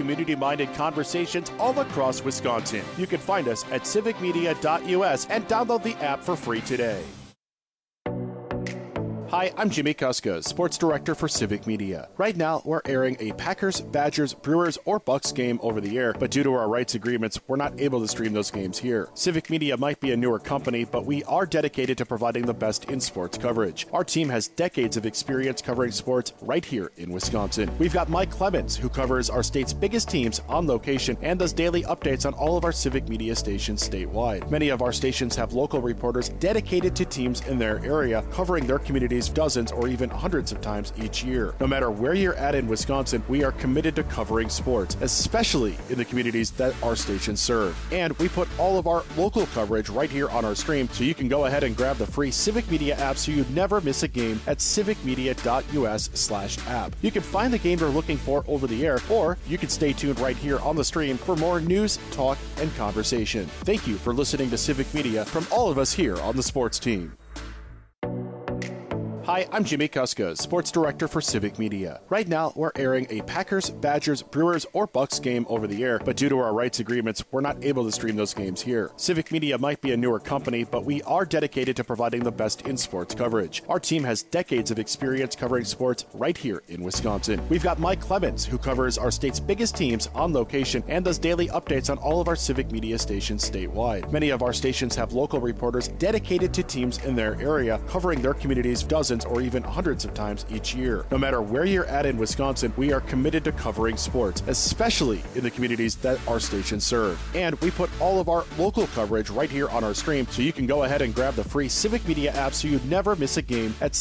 community-minded conversations all across Wisconsin. You can find us at civicmedia.us and download the app for free today. Hi, I'm Jimmy Kuska, Sports Director for Civic Media. Right now, we're airing a Packers, Badgers, Brewers, or Bucks game over the air, but due to our rights agreements, we're not able to stream those games here. Civic Media might be a newer company, but we are dedicated to providing the best in sports coverage. Our team has decades of experience covering sports right here in Wisconsin. We've got Mike Clemens, who covers our state's biggest teams on location and does daily updates on all of our Civic Media stations statewide. Many of our stations have local reporters dedicated to teams in their area, covering their communities dozens or even hundreds of times each year. No matter where you're at in Wisconsin, we are committed to covering sports, especially in the communities that our stations serve. And we put all of our local coverage right here on our stream, so you can go ahead and grab the free Civic Media app so you never miss a game at civicmedia.us/app. You can find the game you're looking for over the air, or you can stay tuned right here on the stream for more news, talk, and conversation. Thank you for listening to Civic Media from all of us here on the sports team. Hi, I'm Jimmy Kuska, Sports Director for Civic Media. Right now, we're airing a Packers, Badgers, Brewers, or Bucks game over the air, but due to our rights agreements, we're not able to stream those games here. Civic Media might be a newer company, but we are dedicated to providing the best in sports coverage. Our team has decades of experience covering sports right here in Wisconsin. We've got Mike Clemens, who covers our state's biggest teams on location and does daily updates on all of our Civic Media stations statewide. Many of our stations have local reporters dedicated to teams in their area, covering their communities dozens or even hundreds of times each year. No matter where you're at in Wisconsin, we are committed to covering sports, especially in the communities that our stations serve. And we put all of our local coverage right here on our stream, so you can go ahead and grab the free Civic Media app so you never miss a game at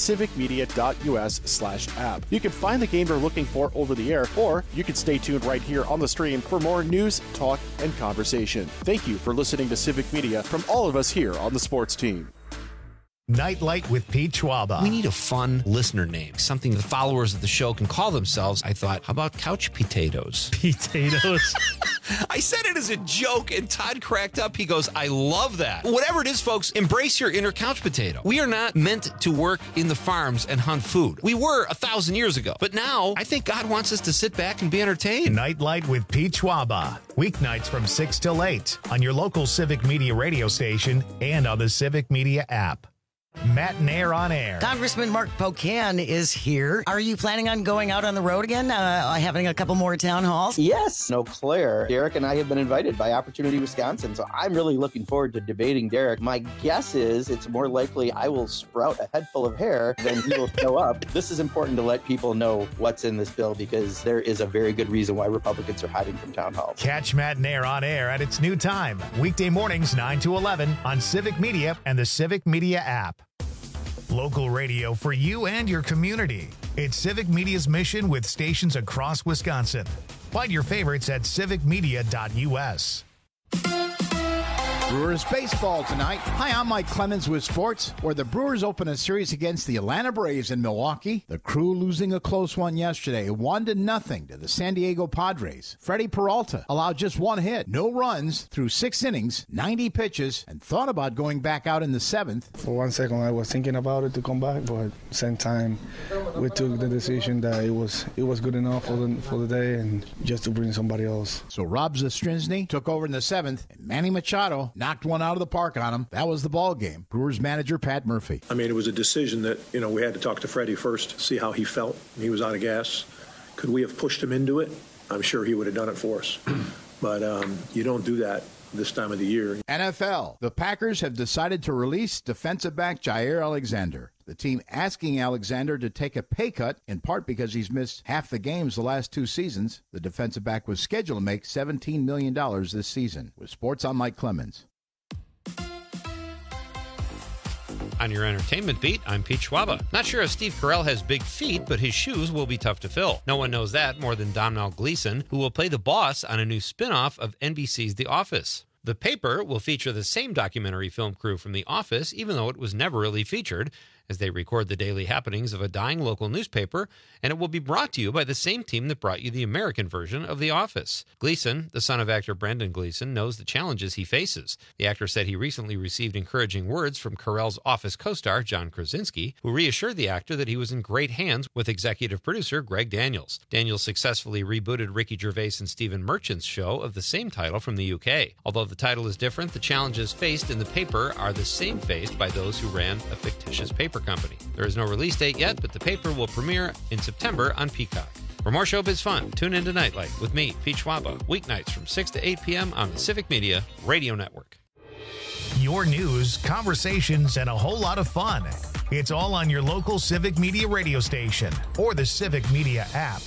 civicmedia.us/app. You can find the game you're looking for over the air, or you can stay tuned right here on the stream for more news, talk, and conversation. Thank you for listening to Civic Media from all of us here on the sports team. Nightlight with Pete Schwaba. We need a fun listener name, something the followers of the show can call themselves. I thought, how about couch potatoes? Potatoes. I said it as a joke, and Todd cracked up. He goes, I love that. Whatever it is, folks, embrace your inner couch potato. We are not meant to work in the farms and hunt food. We were 1,000 years ago. But now, I think God wants us to sit back and be entertained. Nightlight with Pete Schwaba. Weeknights from 6 till 8 on your local Civic Media radio station and on the Civic Media app. Matt Nair on air. Congressman Mark Pocan is here. Are you planning on going out on the road again, having a couple more town halls? Yes, Eau Claire. Derek and I have been invited by Opportunity Wisconsin, so I'm really looking forward to debating Derek. My guess is it's more likely I will sprout a head full of hair than he will show up. This is important to let people know what's in this bill, because there is a very good reason why Republicans are hiding from town halls. Catch Matt Nair on air at its new time, weekday mornings 9 to 11 on Civic Media and the Civic Media app. Local radio for you and your community. It's Civic Media's mission with stations across Wisconsin. Find your favorites at civicmedia.us. Brewers baseball tonight. Hi, I'm Mike Clemens with sports, where the Brewers open a series against the Atlanta Braves in Milwaukee. The Crew losing a close one yesterday, 1-0 to the San Diego Padres. Freddie Peralta allowed just one hit, no runs through 6 innings, 90 pitches, and thought about going back out in the 7th. For 1 second, I was thinking about it to come back, but at the same time, we took the decision that it was good enough for the day and just to bring somebody else. So Rob Zastrinsky took over in the 7th, and Manny Machado knocked one out of the park on him. That was the ball game. Brewers manager Pat Murphy. I mean, it was a decision that, we had to talk to Freddie first, see how he felt. He was out of gas. Could we have pushed him into it? I'm sure he would have done it for us. But you don't do that this time of the year. NFL. The Packers have decided to release defensive back Jair Alexander. The team asking Alexander to take a pay cut, in part because he's missed half the games the last 2 seasons. The defensive back was scheduled to make $17 million this season. With sports, I'm Mike Clemens. On your entertainment beat, I'm Pete Schwaba. Not sure if Steve Carell has big feet, but his shoes will be tough to fill. No one knows that more than Domhnall Gleeson, who will play the boss on a new spin-off of NBC's The Office. The Paper will feature the same documentary film crew from The Office, even though it was never really featured, as they record the daily happenings of a dying local newspaper, and it will be brought to you by the same team that brought you the American version of The Office. Gleason, the son of actor Brendan Gleason, knows the challenges he faces. The actor said he recently received encouraging words from Carell's Office co-star John Krasinski, who reassured the actor that he was in great hands with executive producer Greg Daniels. Daniels successfully rebooted Ricky Gervais and Stephen Merchant's show of the same title from the UK. Although the title is different, the challenges faced in the paper are the same faced by those who ran a fictitious paper company. There is no release date yet, but the paper will premiere in September on Peacock. For more showbiz fun, tune into Nightlight with me, Pete Schwaba, weeknights from 6 to 8 p.m. on the Civic Media Radio Network. Your news, conversations, and a whole lot of fun. It's all on your local Civic Media radio station or the Civic Media app.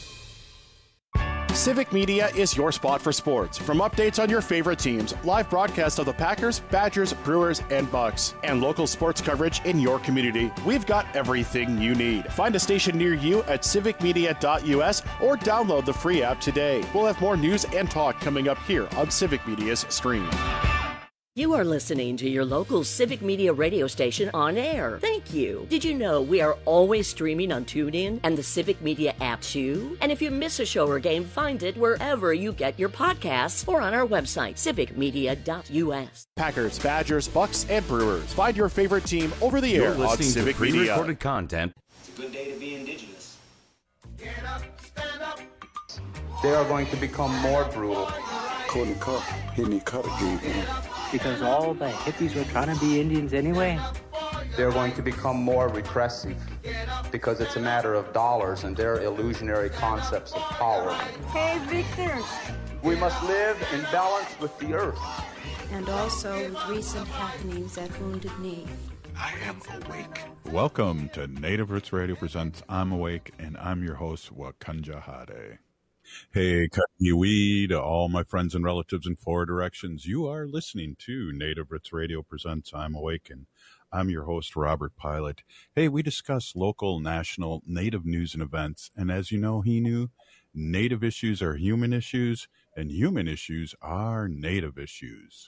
Civic Media is your spot for sports. From updates on your favorite teams, live broadcasts of the Packers, Badgers, Brewers, and Bucks, and local sports coverage in your community, we've got everything you need. Find a station near you at civicmedia.us or download the free app today. We'll have more news and talk coming up here on Civic Media's stream. You are listening to your local Civic Media radio station on air. Thank you. Did you know we are always streaming on TuneIn and the Civic Media app too? And if you miss a show or game, find it wherever you get your podcasts or on our website, civicmedia.us. Packers, Badgers, Bucks, and Brewers. Find your favorite team over the air on Civic Media. Pre-recorded content. It's a good day to be indigenous. Get up, stand up. They are going to become more brutal. Couldn't cut. He need cut again, man. Because all the hippies were trying to be Indians anyway. They're going to become more repressive because it's a matter of dollars and their illusionary concepts of power. Hey, Victor. We must live in balance with the earth. And also with recent happenings at Wounded Knee. I am awake. Welcome to Native Roots Radio presents I'm Awake, and I'm your host, Wakanja Hade. Hey, Kaniwi, to all my friends and relatives in four directions. You are listening to Native Roots Radio presents I'm Awake, and I'm your host, Robert Pilot. Hey, we discuss local, national, Native news and events, and as you know, Native issues are human issues, and human issues are Native issues.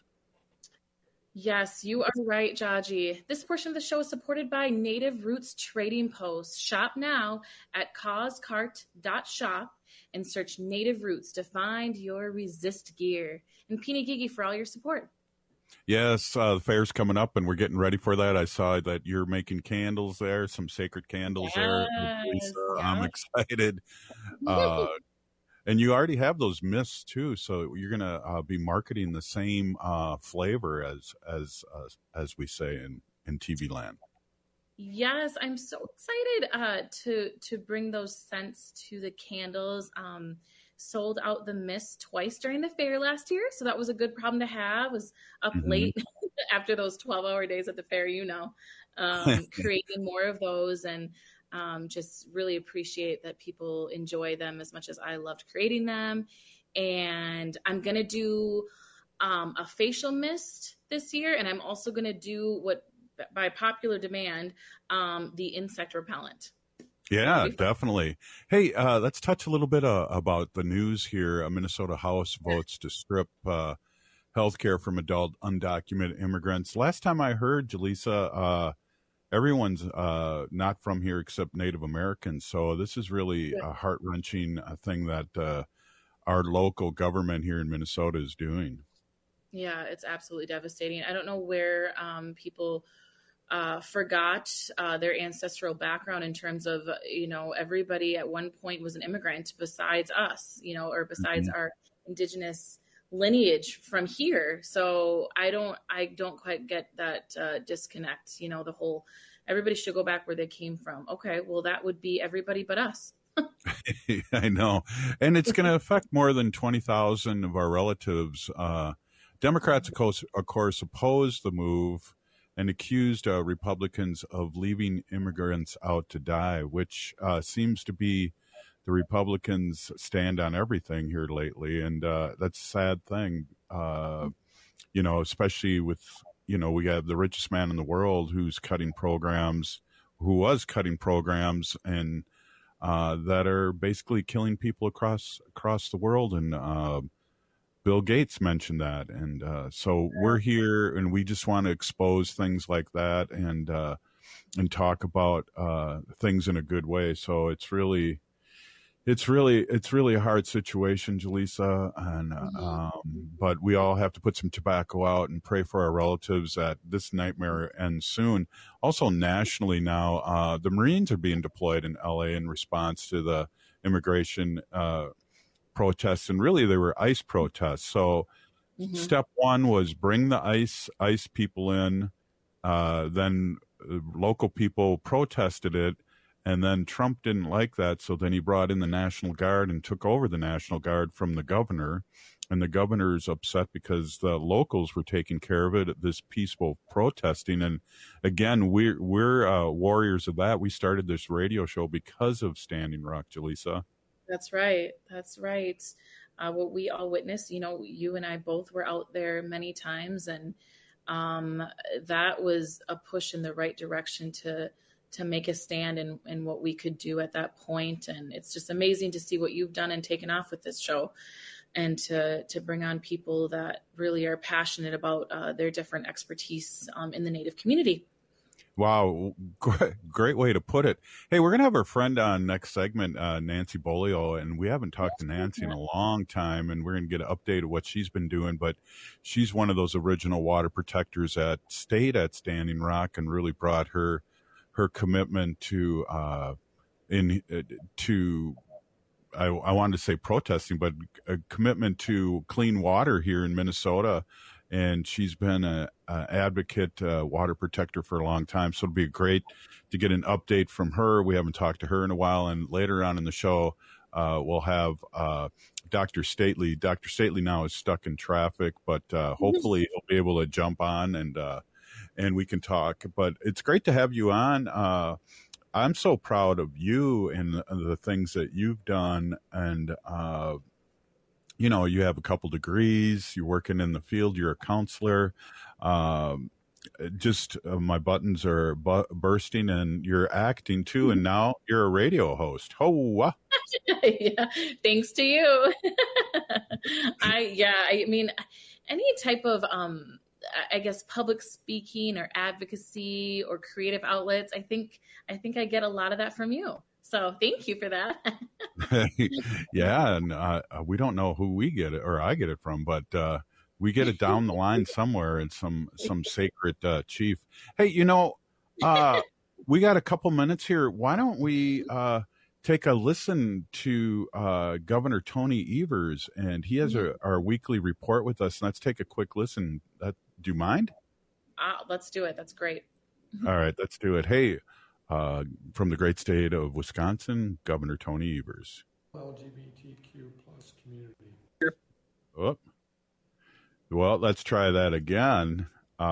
Yes, you are right, Jaji. This portion of the show is supported by Native Roots Trading Post. Shop now at causecart.shop and search Native Roots to find your resist gear. And Peeny Gigi for all your support. Yes, the fair's coming up, and we're getting ready for that. I saw that you're making candles there, some sacred candles there. Lisa, I'm excited. And you already have those mists too, so you're gonna be marketing the same flavor as we say in TV land. Yes, I'm so excited to bring those scents to the candles. Sold out the mist twice during the fair last year, so that was a good problem to have. Was up late after those 12-hour days at the fair, creating more of those and. Just really appreciate that people enjoy them as much as I loved creating them. And I'm going to do a facial mist this year. And I'm also going to do what, by popular demand, the insect repellent. Yeah, definitely. Hey, let's touch a little bit about the news here. Minnesota House votes to strip health care from adult undocumented immigrants. Last time I heard, Jaleesa, everyone's not from here except Native Americans. So this is really a heart-wrenching thing that our local government here in Minnesota is doing. Yeah, it's absolutely devastating. I don't know where people forgot their ancestral background in terms of, everybody at one point was an immigrant besides us, or besides our indigenous lineage from here. So I don't quite get that disconnect, the whole, everybody should go back where they came from. Okay, well, that would be everybody but us. I know. And it's going to affect more than 20,000 of our relatives. Democrats, of course, opposed the move and accused Republicans of leaving immigrants out to die, which seems to be the Republicans' stand on everything here lately. And that's a sad thing, especially with, we have the richest man in the world who was cutting programs and that are basically killing people across the world. And Bill Gates mentioned that. And so we're here and we just want to expose things like that. And talk about things in a good way. So it's really a hard situation, Jaleesa, and but we all have to put some tobacco out and pray for our relatives that this nightmare ends soon. Also, nationally now, the Marines are being deployed in LA in response to the immigration protests, and really they were ICE protests. So step one was bring the ICE people in, then local people protested it. And then Trump didn't like that, so then he brought in the National Guard and took over the National Guard from the governor. And the governor's upset because the locals were taking care of it, this peaceful protesting. And again, we're warriors of that. We started this radio show because of Standing Rock, Jaleesa. That's right. What we all witnessed, you and I both were out there many times, and that was a push in the right direction to make a stand in what we could do at that point. And it's just amazing to see what you've done and taken off with this show, and to bring on people that really are passionate about their different expertise in the Native community. Wow. Great way to put it. Hey, we're going to have our friend on next segment, Nancy Bolio, and we haven't talked to Nancy in a long time, and we're going to get an update of what she's been doing. But she's one of those original water protectors that stayed at Standing Rock and really brought her commitment to I wanted to say protesting, but a commitment to clean water here in Minnesota. And she's been an advocate, water protector for a long time. So it'll be great to get an update from her. We haven't talked to her in a while. And later on in the show, we'll have Dr. Stately. Dr. Stately now is stuck in traffic, but hopefully he'll be able to jump on and we can talk. But it's great to have you on. I'm so proud of you and the things that you've done. And, you have a couple degrees, you're working in the field, you're a counselor. My buttons are bursting, and you're acting too. And now you're a radio host. Oh, yeah, thanks to you. I mean, any type of, public speaking or advocacy or creative outlets, I think I get a lot of that from you. So thank you for that. Yeah. And we don't know who we get it, or I get it from, but we get it down the line somewhere in some sacred chief. Hey, we got a couple minutes here. Why don't we take a listen to Governor Tony Evers, and he has our weekly report with us. Let's take a quick listen. Do you mind? Let's do it. That's great. All right, let's do it. Hey, from the great state of Wisconsin, Governor Tony Evers. LGBTQ plus community. Oh. Well, let's try that again.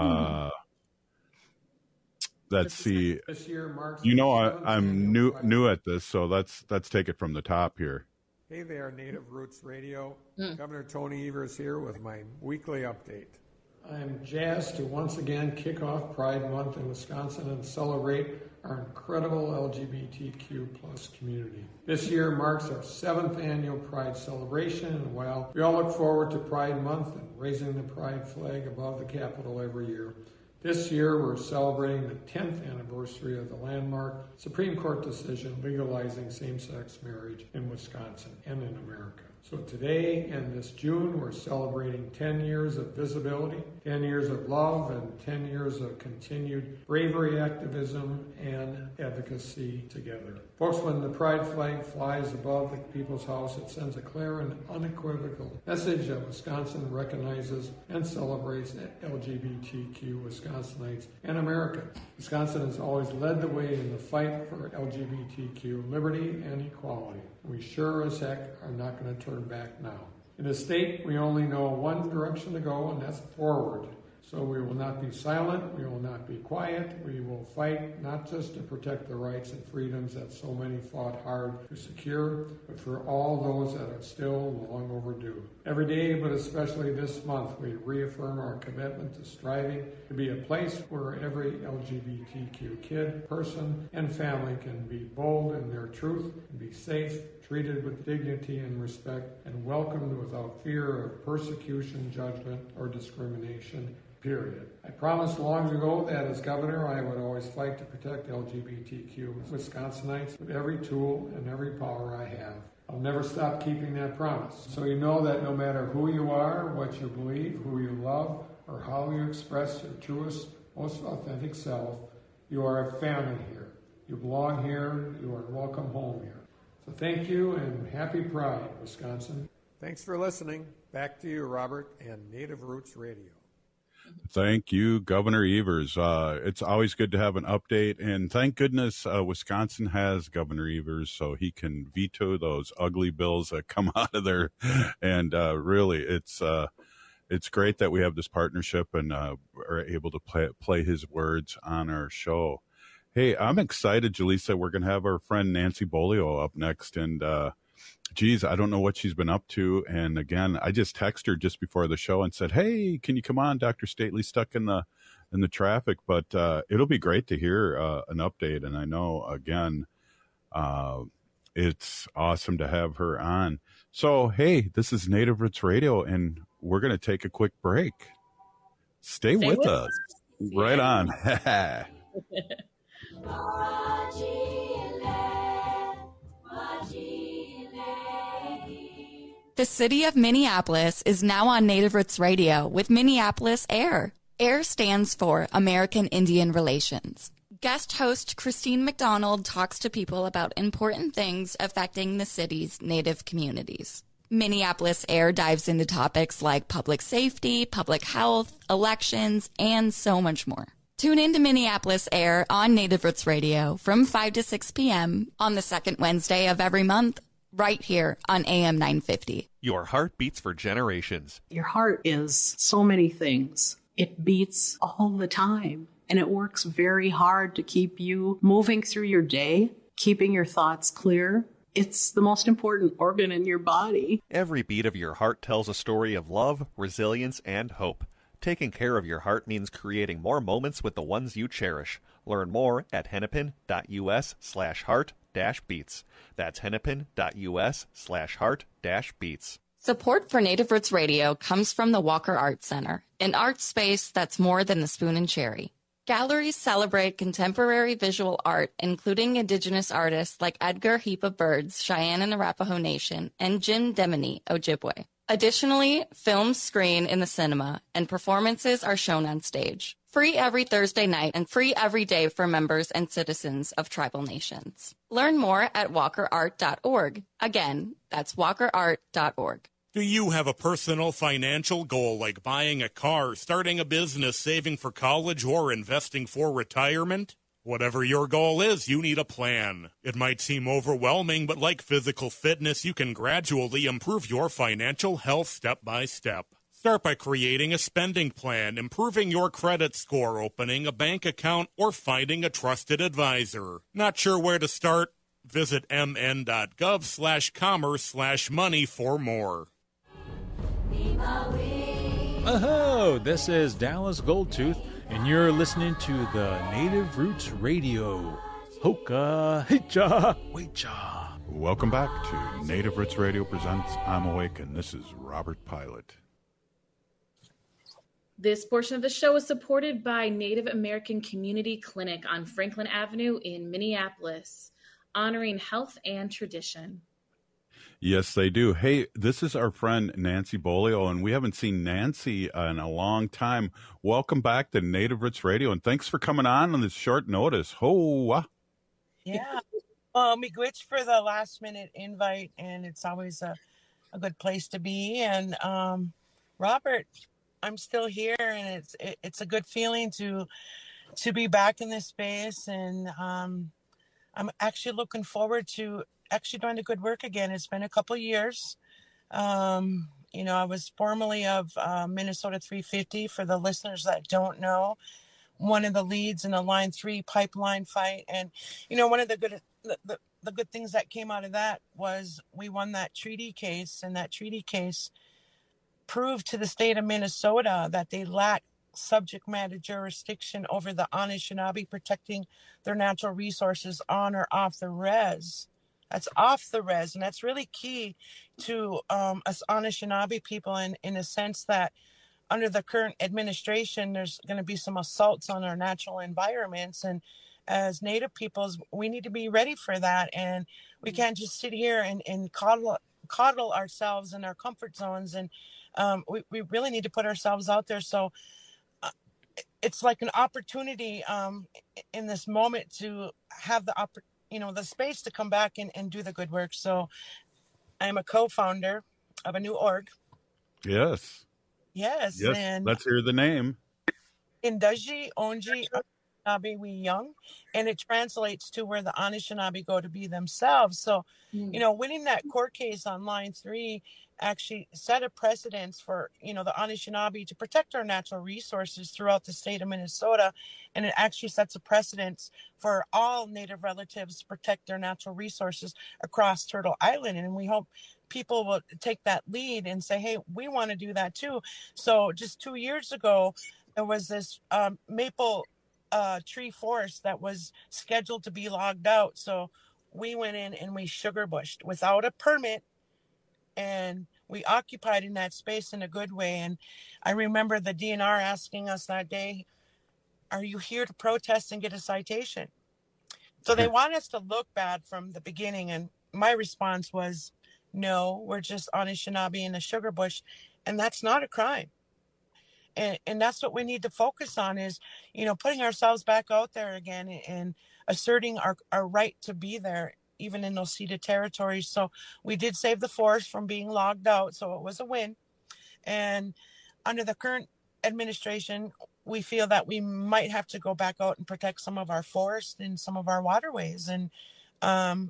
Let's see. This year marks I'm new at this, so let's take it from the top here. Hey there, Native Roots Radio. Governor Tony Evers here with my weekly update. I'm jazzed to once again kick off Pride Month in Wisconsin and celebrate our incredible LGBTQ plus community. This year marks our 7th annual Pride celebration, and while we all look forward to Pride Month and raising the Pride flag above the Capitol every year, this year we're celebrating the 10th anniversary of the landmark Supreme Court decision legalizing same-sex marriage in Wisconsin and in America. So today and this June, we're celebrating 10 years of visibility, 10 years of love, and 10 years of continued bravery, activism, and advocacy together. Folks, when the Pride flag flies above the People's House, it sends a clear and unequivocal message that Wisconsin recognizes and celebrates LGBTQ Wisconsinites and Americans. Wisconsin has always led the way in the fight for LGBTQ liberty and equality. We sure as heck are not going to turn back now. In the state, we only know one direction to go, and that's forward. So we will not be silent, we will not be quiet, we will fight not just to protect the rights and freedoms that so many fought hard to secure, but for all those that are still long overdue. Every day, but especially this month, we reaffirm our commitment to striving to be a place where every LGBTQ kid, person, and family can be bold in their truth and be safe, treated with dignity and respect, and welcomed without fear of persecution, judgment, or discrimination, period. I promised long ago that as governor I would always fight to protect LGBTQ Wisconsinites with every tool and every power I have. I'll never stop keeping that promise. So you know that no matter who you are, what you believe, who you love, or how you express your truest, most authentic self, you are a family here. You belong here. You are welcome home here. So thank you and happy Pride, Wisconsin. Thanks for listening. Back to you, Robert, and Native Roots Radio. Thank you, Governor Evers. It's always good to have an update, and thank goodness Wisconsin has Governor Evers, so he can veto those ugly bills that come out of there. And really, it's great that we have this partnership and are able to play his words on our show. Hey, I'm excited, Jaleesa. We're going to have our friend Nancy Bolio up next, and geez, I don't know what she's been up to. And again, I just texted her just before the show and said, hey, can you come on? Dr. Stately's stuck in the traffic, but it'll be great to hear an update. And I know, again, it's awesome to have her on. So, hey, this is Native Roots Radio, and we're going to take a quick break. Stay with us. Yeah. Right on. The city of Minneapolis is now on Native Roots Radio with Minneapolis AIR. AIR stands for American Indian Relations. Guest host Christine McDonald talks to people about important things affecting the city's Native communities. Minneapolis AIR dives into topics like public safety, public health, elections, and so much more. Tune in to Minneapolis AIR on Native Roots Radio from 5 to 6 p.m. on the second Wednesday of every month, right here on AM 950. Your heart beats for generations. Your heart is so many things. It beats all the time, and it works very hard to keep you moving through your day, keeping your thoughts clear. It's the most important organ in your body. Every beat of your heart tells a story of love, resilience, and hope. Taking care of your heart means creating more moments with the ones you cherish. Learn more at hennepin.us/heart-beats. That's hennepin.us/heart-beats. Support for Native Roots Radio comes from the Walker Art Center, an art space that's more than the spoon and cherry. Galleries celebrate contemporary visual art, including Indigenous artists like Edgar Heap of Birds, Cheyenne and Arapaho Nation, and Jim Demini, Ojibwe. Additionally, films screen in the cinema, and performances are shown on stage. Free every Thursday night and free every day for members and citizens of tribal nations. Learn more at walkerart.org. Again, that's walkerart.org. Do you have a personal financial goal like buying a car, starting a business, saving for college, or investing for retirement? Whatever your goal is, you need a plan. It might seem overwhelming, but like physical fitness, you can gradually improve your financial health step by step. Start by creating a spending plan, improving your credit score, opening a bank account, or finding a trusted advisor. Not sure where to start? Visit mn.gov/commerce/money for more. Oh, this is Dallas Goldtooth, and you're listening to the Native Roots Radio. Hoka, hicha, wecha. Welcome back to Native Roots Radio presents I'm Awake, and this is Robert Pilot. This portion of the show is supported by Native American Community Clinic on Franklin Avenue in Minneapolis, honoring health and tradition. Yes, they do. Hey, this is our friend Nancy Bolio, and we haven't seen Nancy in a long time. Welcome back to Native Roots Radio, and thanks for coming on this short notice. Hoa. Yeah. Miigwech for the last minute invite, and it's always a good place to be. And Robert, I'm still here, and it's a good feeling to be back in this space, and I'm actually looking forward to actually doing the good work again. It's been a couple of years. I was formerly of Minnesota 350, for the listeners that don't know, one of the leads in the Line 3 pipeline fight. And, one of the good things that came out of that was we won that treaty case, and that treaty case proved to the state of Minnesota that they lack subject matter jurisdiction over the Anishinaabe protecting their natural resources on or off the res. That's off the res, and that's really key to us Anishinaabe people in a sense that under the current administration, there's going to be some assaults on our natural environments. And as Native peoples, we need to be ready for that. And we can't just sit here and coddle ourselves in our comfort zones. And we really need to put ourselves out there. So it's like an opportunity in this moment to have the space to come back and do the good work. So I'm a co-founder of a new org. Yes. Yes. And let's hear the name. Indaji Onji Anishinaabe We Young, and it translates to where the Anishinaabe go to be themselves. So, winning that court case on Line 3 actually set a precedence for, the Anishinaabe to protect our natural resources throughout the state of Minnesota. And it actually sets a precedence for all Native relatives to protect their natural resources across Turtle Island. And we hope people will take that lead and say, hey, we want to do that too. So just 2 years ago, there was this maple tree forest that was scheduled to be logged out. So we went in and we sugar bushed without a permit, and we occupied in that space in a good way. And I remember the DNR asking us that day, are you here to protest and get a citation? So they want us to look bad from the beginning. And my response was, no, we're just Anishinaabe in a sugar bush, and that's not a crime. And that's what we need to focus on is, putting ourselves back out there again and asserting our right to be there, even in those ceded territories. So we did save the forest from being logged out, so it was a win. And under the current administration, we feel that we might have to go back out and protect some of our forests and some of our waterways. And I'm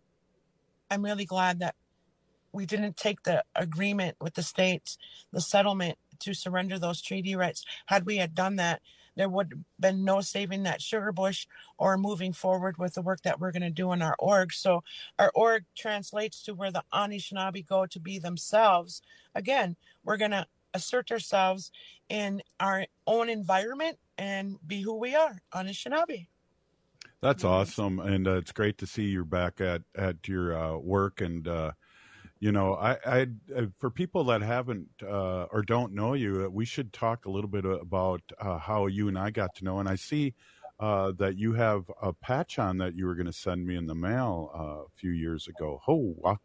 really glad that we didn't take the agreement with the states, the settlement, to surrender those treaty rights. Had we had done that, there would have been no saving that sugar bush or moving forward with the work that we're going to do in our org. So our org translates to where the Anishinaabe go to be themselves. Again, we're going to assert ourselves in our own environment and be who we are, Anishinaabe. That's awesome. And it's great to see you're back at your work. And, I for people that haven't or don't know you, we should talk a little bit about how you and I got to know. And I see that you have a patch on that you were going to send me in the mail a few years ago. Oh, wow.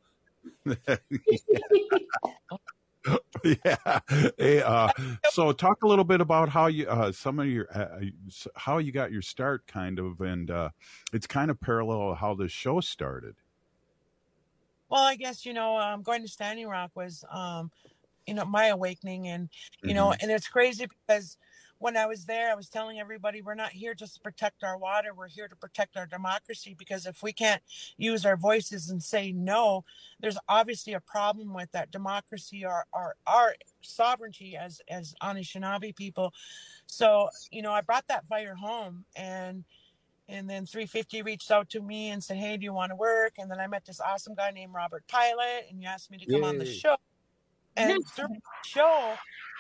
Yeah. Hey, so talk a little bit about how you some of your how you got your start, kind of, and it's kind of parallel how this show started. Well, I guess, going to Standing Rock was, my awakening. And, and it's crazy because when I was there, I was telling everybody, we're not here just to protect our water. We're here to protect our democracy, because if we can't use our voices and say no, there's obviously a problem with that democracy or our sovereignty as Anishinaabe people. So, I brought that fire home, and then 350 reached out to me and said, hey, do you want to work? And then I met this awesome guy named Robert Pilot, and he asked me to come on the show. And through the show,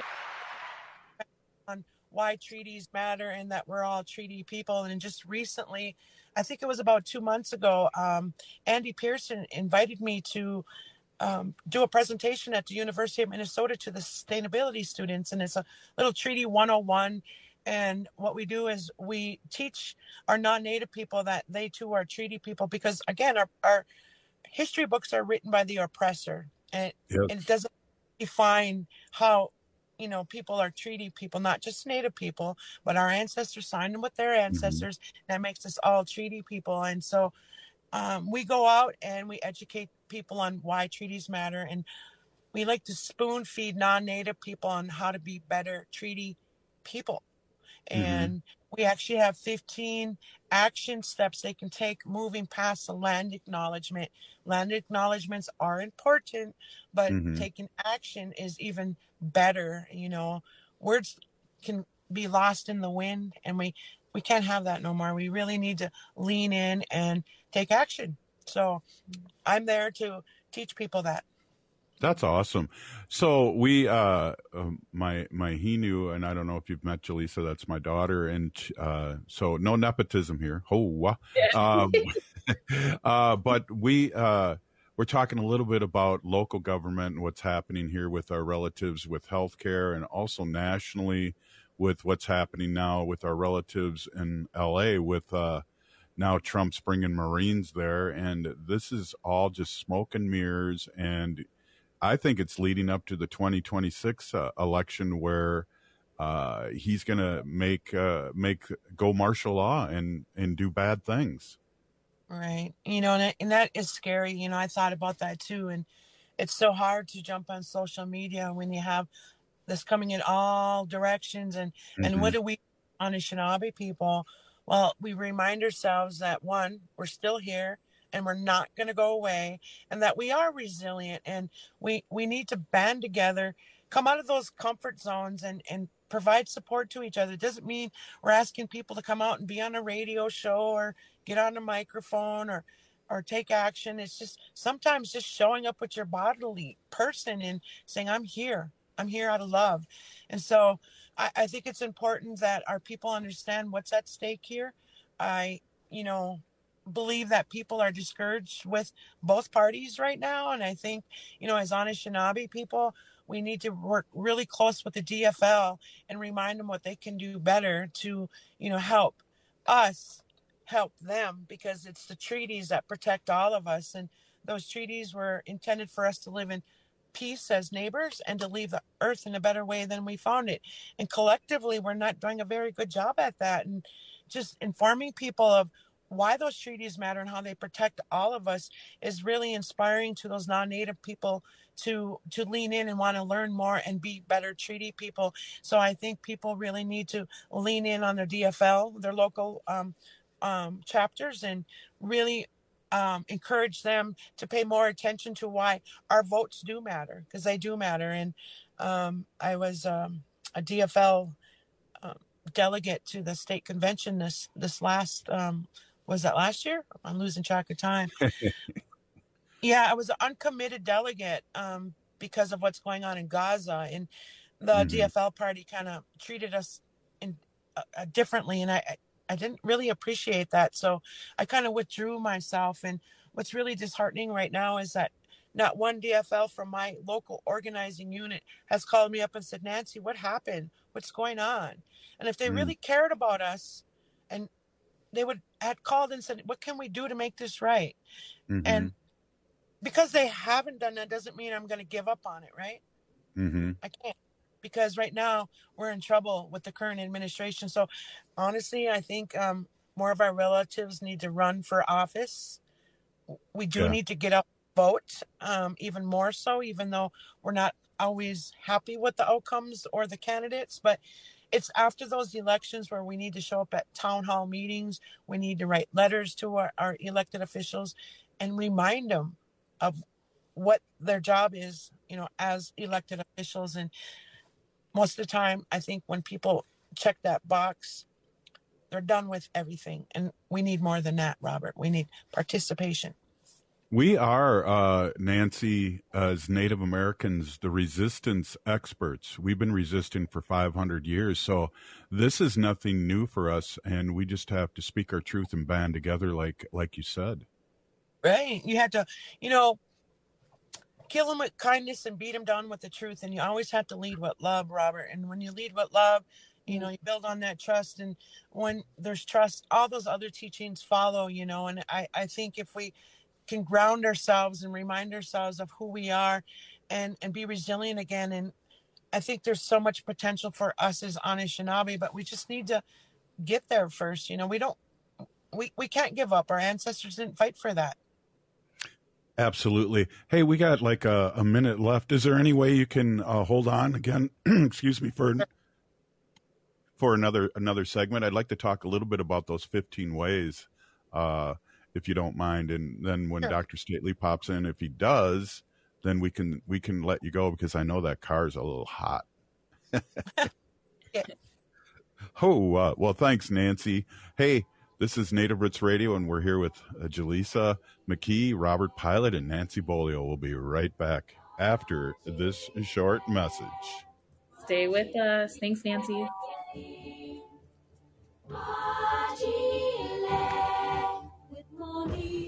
on why treaties matter and that we're all treaty people. And just recently, I think it was about 2 months ago, Andy Pearson invited me to do a presentation at the University of Minnesota to the sustainability students. And it's a little Treaty 101. And what we do is we teach our non-Native people that they too are treaty people, because again, our history books are written by the oppressor, and it doesn't define how, people are treaty people, not just Native people, but our ancestors signed them with their ancestors. That makes us all treaty people. And so we go out and we educate people on why treaties matter. And we like to spoon feed non-Native people on how to be better treaty people. And we actually have 15 action steps they can take moving past the land acknowledgement. Land acknowledgements are important, but taking action is even better. Words can be lost in the wind, and we can't have that no more. We really need to lean in and take action. So I'm there to teach people that. That's awesome. So we, my Hinu, and I don't know if you've met Jaleesa, that's my daughter. And so no nepotism here. But we're talking a little bit about local government and what's happening here with our relatives with healthcare, and also nationally with what's happening now with our relatives in LA with now Trump's bringing Marines there. And this is all just smoke and mirrors. And I think it's leading up to the 2026 election where he's going to make go martial law and do bad things. Right. And that is scary. I thought about that too. And it's so hard to jump on social media when you have this coming in all directions. And what do we, Anishinaabe people? Well, we remind ourselves that, one, we're still here and we're not going to go away, and that we are resilient, and we need to band together, come out of those comfort zones and provide support to each other. It doesn't mean we're asking people to come out and be on a radio show or get on a microphone or take action. It's just sometimes just showing up with your bodily person and saying, I'm here out of love. And so I think it's important that our people understand what's at stake here. I believe that people are discouraged with both parties right now. And I think, as Anishinaabe people, we need to work really close with the DFL and remind them what they can do better to, help us help them, because it's the treaties that protect all of us. And those treaties were intended for us to live in peace as neighbors and to leave the earth in a better way than we found it. And collectively, we're not doing a very good job at that. And just informing people of why those treaties matter and how they protect all of us is really inspiring to those non-native people to lean in and want to learn more and be better treaty people. So I think people really need to lean in on their DFL, their local chapters, and really encourage them to pay more attention to why our votes do matter, because they do matter. And I was a DFL delegate to the state convention this last was that last year? I'm losing track of time. Yeah, I was an uncommitted delegate because of what's going on in Gaza, and the DFL party kind of treated us differently, and I didn't really appreciate that. So I kind of withdrew myself. And what's really disheartening right now is that not one DFL from my local organizing unit has called me up and said, Nancy, what happened? What's going on? And if they really cared about us, and they had called and said, what can we do to make this right? And because they haven't done that doesn't mean I'm going to give up on it, right? I can't. Because right now we're in trouble with the current administration. So honestly, I think more of our relatives need to run for office. We do need to get out and vote, even more so, even though we're not always happy with the outcomes or the candidates. But it's after those elections where we need to show up at town hall meetings. We need to write letters to our elected officials and remind them of what their job is, as elected officials. And most of the time, I think when people check that box, they're done with everything. And we need more than that, Robert. We need participation. We are, Nancy, as Native Americans, the resistance experts. We've been resisting for 500 years. So this is nothing new for us. And we just have to speak our truth and band together, like you said. Right. You have to, kill them with kindness and beat them down with the truth. And you always have to lead with love, Robert. And when you lead with love, you build on that trust. And when there's trust, all those other teachings follow, and I think if we can ground ourselves and remind ourselves of who we are and be resilient again. And I think there's so much potential for us as Anishinaabe, but we just need to get there first. We can't give up. Our ancestors didn't fight for that. Absolutely. Hey, we got like a minute left. Is there any way you can hold on again? Excuse me, for another segment? I'd like to talk a little bit about those 15 ways, if you don't mind. And then when Dr. Stately pops in, if he does, then we can let you go, because I know that car is a little hot. Well, thanks, Nancy. Hey, this is Native Roots Radio, and we're here with Jaleesa McKee, Robert Pilot, and Nancy Bolio. We'll be right back after this short message. Stay with us. Thanks, Nancy. With money.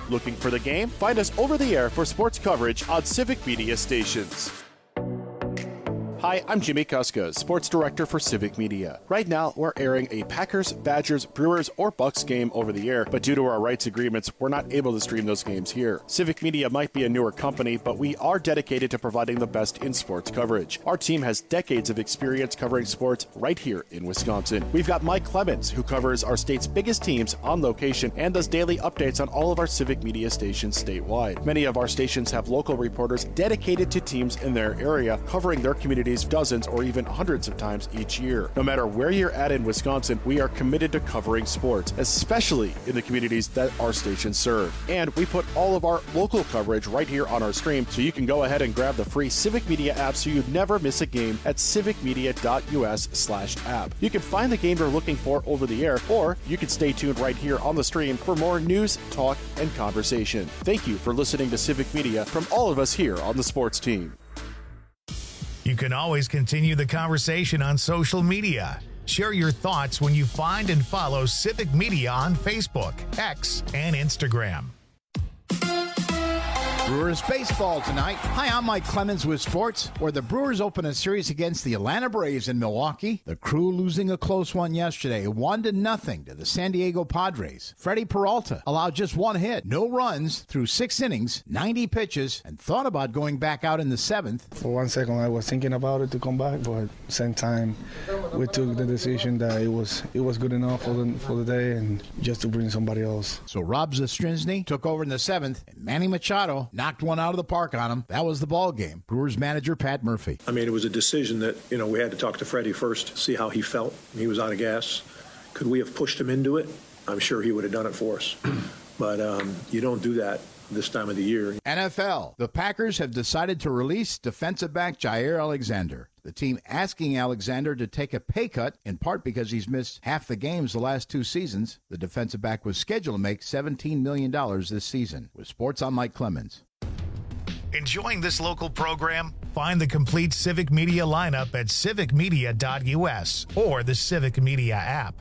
Looking for the game? Find us over the air for sports coverage on Civic Media stations. Hi, I'm Jimmy Kuska, Sports Director for Civic Media. Right now, we're airing a Packers, Badgers, Brewers, or Bucks game over the air, but due to our rights agreements, we're not able to stream those games here. Civic Media might be a newer company, but we are dedicated to providing the best in sports coverage. Our team has decades of experience covering sports right here in Wisconsin. We've got Mike Clemens, who covers our state's biggest teams on location and does daily updates on all of our Civic Media stations statewide. Many of our stations have local reporters dedicated to teams in their area, covering their communities dozens or even hundreds of times each year. No matter where you're at in Wisconsin, we are committed to covering sports, especially in the communities that our stations serve. And we put all of our local coverage right here on our stream, so you can go ahead and grab the free Civic Media app so you never miss a game at civicmedia.us/app. You can find the game you're looking for over the air, or you can stay tuned right here on the stream for more news, talk, and conversation. Thank you for listening to Civic Media from all of us here on the sports team. You can always continue the conversation on social media. Share your thoughts when you find and follow Civic Media on Facebook, X, and Instagram. Brewers baseball tonight. Hi, I'm Mike Clemens with sports, where the Brewers open a series against the Atlanta Braves in Milwaukee. The Crew losing a close one yesterday, 1-0 to the San Diego Padres. Freddie Peralta allowed just one hit, no runs through 6 innings, 90 pitches, and thought about going back out in the 7th. For 1 second, I was thinking about it to come back, but at the same time, we took the decision that it was good enough for the day and just to bring somebody else. So Rob Zastrinsky took over in the 7th, and Manny Machado knocked one out of the park on him. That was the ball game. Brewers manager Pat Murphy. I mean, it was a decision that, we had to talk to Freddie first, see how he felt. He was out of gas. Could we have pushed him into it? I'm sure he would have done it for us. But you don't do that this time of the year. NFL. The Packers have decided to release defensive back Jair Alexander. The team asking Alexander to take a pay cut, in part because he's missed half the games the last 2 seasons. The defensive back was scheduled to make $17 million this season. With sports, I'm Mike Clemens. Enjoying this local program? Find the complete Civic Media lineup at civicmedia.us or the Civic Media app.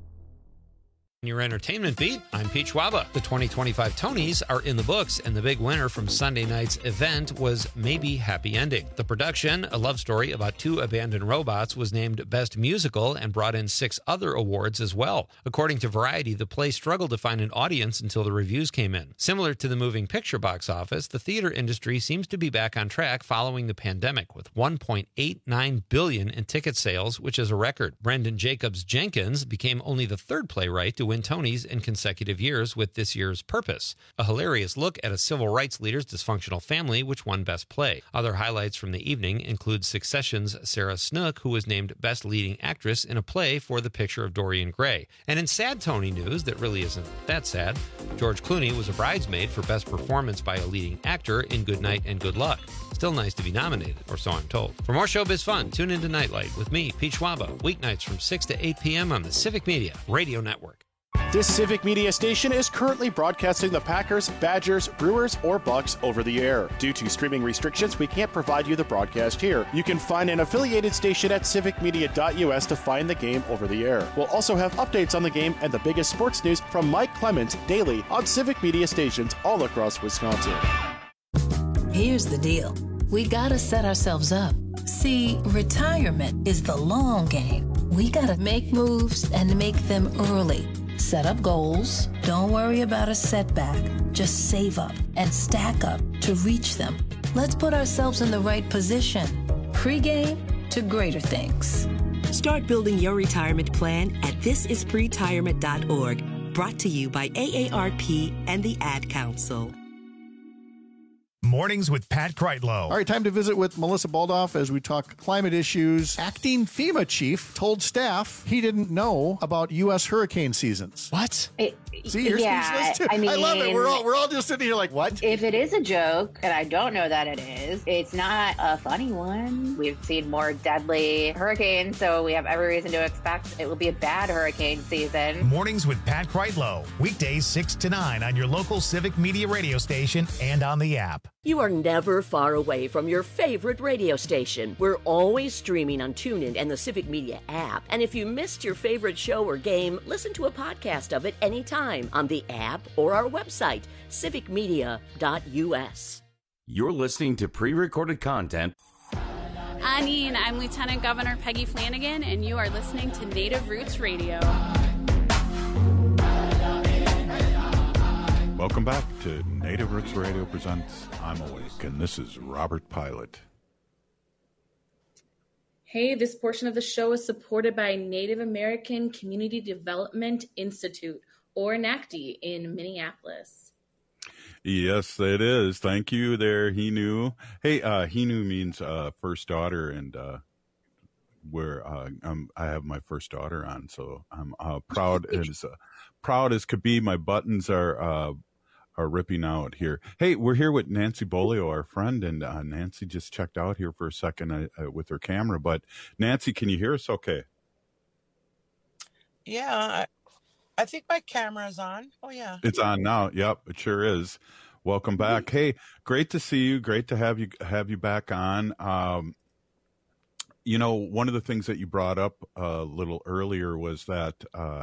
Your entertainment beat, I'm Pete Schwaba. The 2025 Tonys are in the books, and the big winner from Sunday night's event was Maybe Happy Ending. The production, a love story about 2 abandoned robots, was named Best Musical and brought in 6 other awards as well. According to Variety, the play struggled to find an audience until the reviews came in. Similar to the moving picture box office, the theater industry seems to be back on track following the pandemic, with $1.89 billion in ticket sales, which is a record. Brendan Jacobs Jenkins became only the 3rd playwright to win Tonys in consecutive years with this year's Purpose, a hilarious look at a civil rights leader's dysfunctional family, which won Best Play. Other highlights from the evening include Succession's Sarah Snook, who was named Best Leading Actress in a play for The Picture of Dorian Gray. And in sad Tony news that really isn't that sad, George Clooney was a bridesmaid for Best Performance by a Leading Actor in Good Night and Good Luck. Still nice to be nominated, or so I'm told. For more showbiz fun, tune into Nightlight with me, Pete Schwaba, weeknights from 6 to 8 p.m. on the Civic Media Radio Network. This Civic Media station is currently broadcasting the Packers, Badgers, Brewers, or Bucks over the air. Due to streaming restrictions, we can't provide you the broadcast here. You can find an affiliated station at civicmedia.us to find the game over the air. We'll also have updates on the game and the biggest sports news from Mike Clemens daily on Civic Media stations all across Wisconsin. Here's the deal. We gotta set ourselves up. See, retirement is the long game. We gotta make moves and make them early. Set up goals. Don't worry about a setback. Just save up and stack up to reach them. Let's put ourselves in the right position. Pre-game to greater things. Start building your retirement plan at thisispretirement.org. Brought to you by AARP and the Ad Council. Mornings with Pat Kreitlow. All right, time to visit with Melissa Baldoff as we talk climate issues. Acting FEMA chief told staff he didn't know about U.S. hurricane seasons. What? See, you're speechless too. I love it. We're all just sitting here like, what? If it is a joke, and I don't know that it is, it's not a funny one. We've seen more deadly hurricanes, so we have every reason to expect it will be a bad hurricane season. Mornings with Pat Kreitlow. Weekdays 6 to 9 on your local Civic Media radio station and on the app. You are never far away from your favorite radio station. We're always streaming on TuneIn and the Civic Media app. And if you missed your favorite show or game, listen to a podcast of it anytime anytime on the app or our website, civicmedia.us. You're listening to pre-recorded content. Anine, I'm Lieutenant Governor Peggy Flanagan, and you are listening to Native Roots Radio. Welcome back to Native Roots Radio presents I'm Awake, and this is Robert Pilot. Hey, this portion of the show is supported by Native American Community Development Institute, or NACD, in Minneapolis. Yes, it is. Thank you there, Hinu. Hey, Hinu means first daughter, and I have my first daughter on, so I'm proud as could be. My buttons are ripping out here. Hey, we're here with Nancy Bolio, our friend, and Nancy just checked out here for a second with her camera. But Nancy, can you hear us okay? Yeah, I think my camera's on. Oh, yeah. It's on now. Yep, it sure is. Welcome back. Hey, great to see you. Great to have you back on. One of the things that you brought up a little earlier was that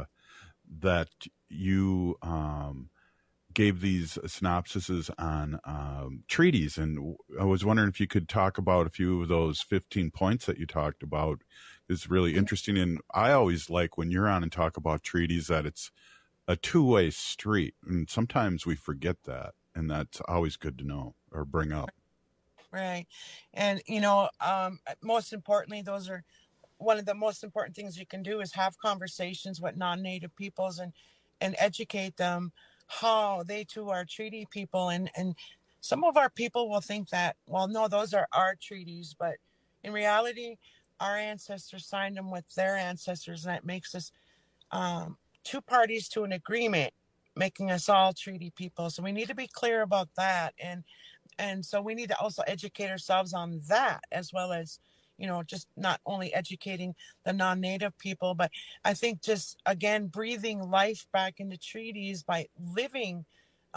you gave these synopsises on treaties, and I was wondering if you could talk about a few of those 15 points that you talked about. Is really interesting, and I always like when you're on and talk about treaties that it's a two-way street, and sometimes we forget that, and that's always good to know or bring up. Right. And, most importantly, those are one of the most important things you can do is have conversations with non-Native peoples and educate them how they too are treaty people. And some of our people will think that, well, no, those are our treaties. But in reality, our ancestors signed them with their ancestors, and that makes us two parties to an agreement, making us all treaty people. So we need to be clear about that. And so we need to also educate ourselves on that, as well as, just not only educating the non-Native people, but I think just, again, breathing life back into treaties by living,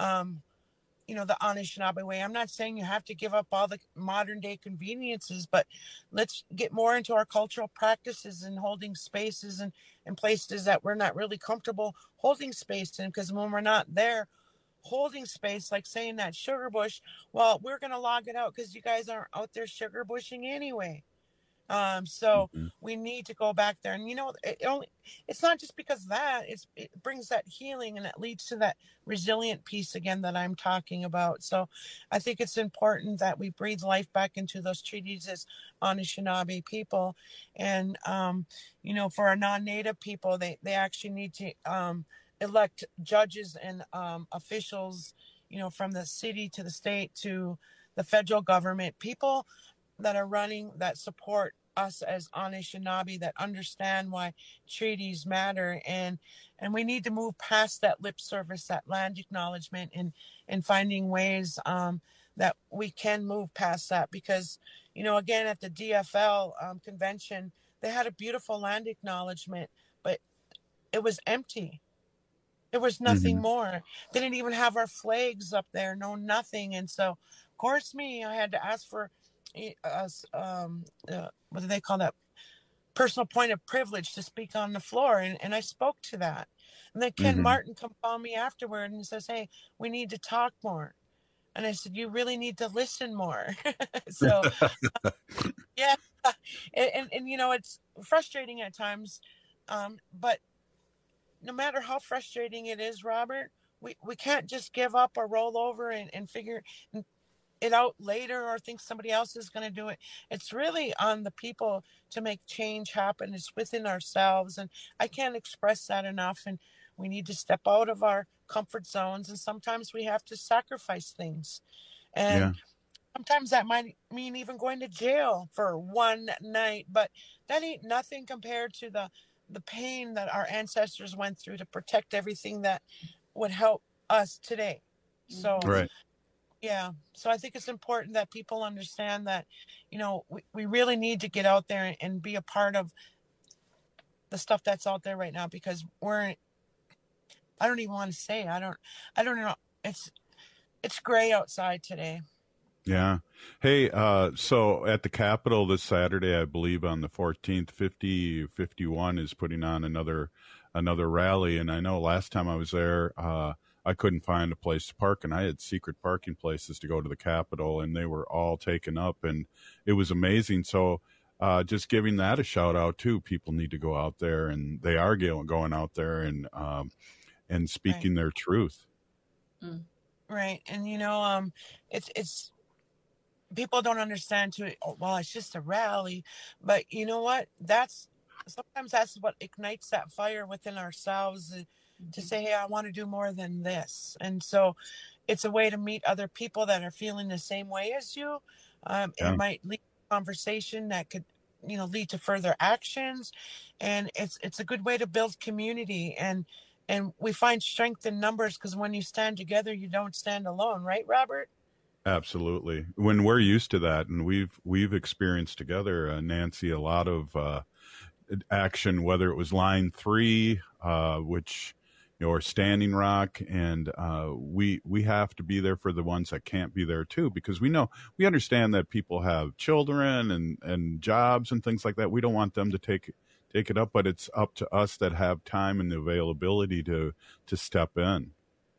the Anishinaabe way. I'm not saying you have to give up all the modern day conveniences, but let's get more into our cultural practices and holding spaces and places that we're not really comfortable holding space in, because when we're not there holding space, like saying that sugar bush, well, we're going to log it out because you guys aren't out there sugar bushing anyway. So we need to go back there, and it's not just because of that, it brings that healing, and it leads to that resilient piece again that I'm talking about. So I think it's important that we breathe life back into those treaties as Anishinaabe people. And for our non-Native people, they actually need to elect judges and officials, from the city to the state to the federal government, people that are running, that support us as Anishinaabe, that understand why treaties matter. And we need to move past that lip service, that land acknowledgement, and finding ways that we can move past that. Because, again, at the DFL convention, they had a beautiful land acknowledgement, but it was empty. There was nothing more. They didn't even have our flags up there, no nothing. And so, of course, I had to ask for what do they call that? Personal point of privilege to speak on the floor. And I spoke to that. And then Ken Martin come call me afterward and says, hey, we need to talk more. And I said, you really need to listen more. So, yeah. And it's frustrating at times. But no matter how frustrating it is, Robert, we can't just give up or roll over and figure it out later or think somebody else is going to do it. It's really on the people to make change happen. It's within ourselves. And I can't express that enough. And we need to step out of our comfort zones. And sometimes we have to sacrifice things. And sometimes that might mean even going to jail for one night. But that ain't nothing compared to the pain that our ancestors went through to protect everything that would help us today. So, yeah. So I think it's important that people understand that, we really need to get out there and be a part of the stuff that's out there right now, because I don't even want to say, I don't know. It's gray outside today. Yeah. Hey, so at the Capitol this Saturday, I believe on the 14th, 5051 is putting on another another rally. And I know last time I was there, I couldn't find a place to park, and I had secret parking places to go to the Capitol, and they were all taken up, and it was amazing. So just giving that a shout out too. People need to go out there, and they are going out there and speaking their truth. Right. And it's people don't understand too. Oh, well, it's just a rally, but you know what? Sometimes that's what ignites that fire within ourselves to say, hey, I want to do more than this. And so it's a way to meet other people that are feeling the same way as you. It might lead to conversation that could, lead to further actions. And it's a good way to build community. And we find strength in numbers, because when you stand together, you don't stand alone. Right, Robert? Absolutely. When we're used to that, and we've experienced together, Nancy, a lot of action, whether it was Line 3, which or Standing Rock, and we have to be there for the ones that can't be there too, because we understand that people have children and jobs and things like that. We don't want them to take it up, but it's up to us that have time and the availability to step in.